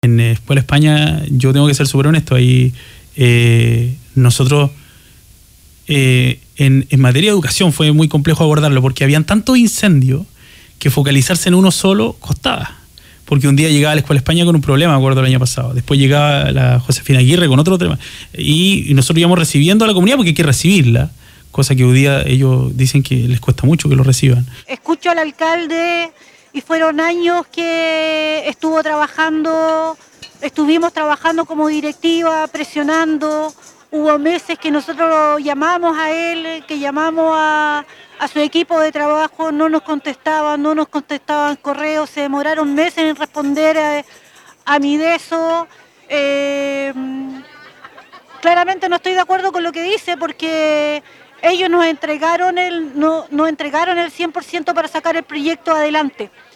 En Escuela España, yo tengo que ser súper honesto, ahí nosotros en materia de educación fue muy complejo abordarlo porque habían tantos incendios que focalizarse en uno solo costaba. Porque un día llegaba a la Escuela España con un problema, me acuerdo el año pasado. Después llegaba la Josefina Aguirre con otro tema. Y nosotros íbamos recibiendo a la comunidad porque hay que recibirla, cosa que hoy día ellos dicen que les cuesta mucho que lo reciban. Escucho al alcalde y fueron años que estuvimos trabajando como directiva, presionando. Hubo meses que nosotros lo llamamos a él, que llamamos a su equipo de trabajo, no nos contestaban correos, se demoraron meses en responder a Mideso. Claramente no estoy de acuerdo con lo que dice porque ellos nos entregaron el 100% para sacar el proyecto adelante.